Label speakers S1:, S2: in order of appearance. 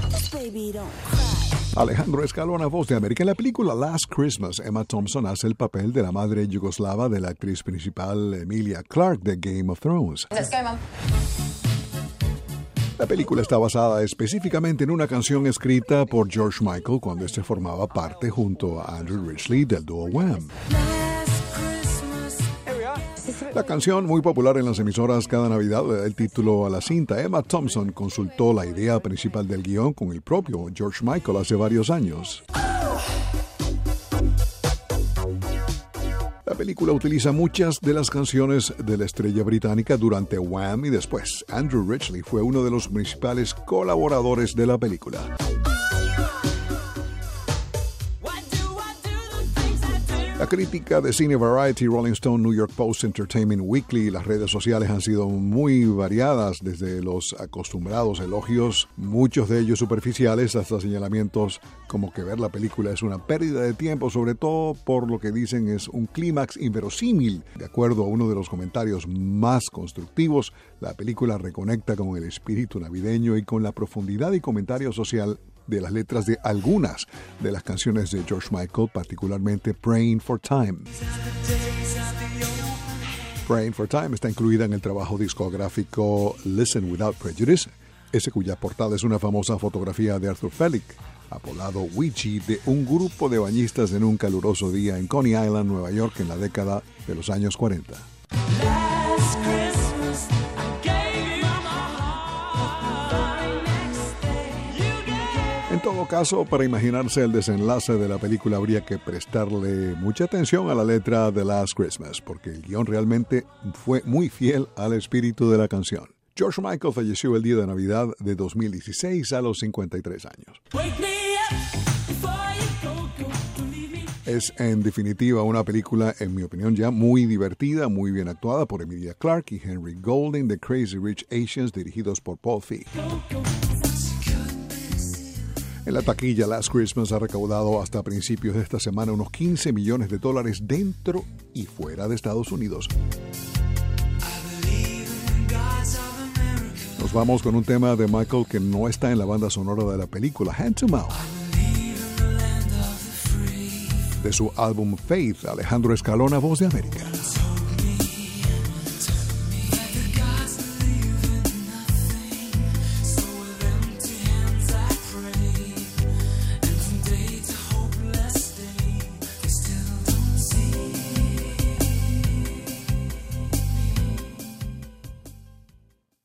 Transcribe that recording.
S1: Alejandro Escalona, Voz de América. En la película Last Christmas, Emma Thompson hace el papel de la madre yugoslava de la actriz principal Emilia Clarke de Game of Thrones.
S2: Let's go, Mom.
S1: La película está basada específicamente en una canción escrita por George Michael cuando este formaba parte junto a Andrew Ridgeley del dúo Wham. La canción, muy popular en las emisoras cada Navidad, le da el título a la cinta. Emma Thompson consultó la idea principal del guión con el propio George Michael hace varios años. La película utiliza muchas de las canciones de la estrella británica durante Wham y después. Andrew Ridgeley fue uno de los principales colaboradores de la película. La crítica de cine Variety, Rolling Stone, New York Post, Entertainment Weekly y las redes sociales han sido muy variadas, desde los acostumbrados elogios, muchos de ellos superficiales, hasta señalamientos como que ver la película es una pérdida de tiempo, sobre todo por lo que dicen es un clímax inverosímil. De acuerdo a uno de los comentarios más constructivos, la película reconecta con el espíritu navideño y con la profundidad y comentario social de las letras de algunas de las canciones de George Michael, particularmente Praying for Time. Praying for Time está incluida en el trabajo discográfico Listen Without Prejudice, ese cuya portada es una famosa fotografía de Arthur Fleck, apodado Ouija, de un grupo de bañistas en un caluroso día en Coney Island, Nueva York, en la década de los años 40. En todo caso, para imaginarse el desenlace de la película habría que prestarle mucha atención a la letra de Last Christmas, porque el guión realmente fue muy fiel al espíritu de la canción. George Michael falleció el día de Navidad de 2016 a los 53 años. Es en definitiva una película, en mi opinión, ya muy divertida, muy bien actuada por Emilia Clarke y Henry Golding de Crazy Rich Asians, dirigidos por Paul Feig. En la taquilla, Last Christmas ha recaudado hasta principios de esta semana unos $15 millones dentro y fuera de Estados Unidos. Nos vamos con un tema de Michael que no está en la banda sonora de la película, Hand to Mouth. De su álbum Faith, Alejandro Escalona, Voz de América.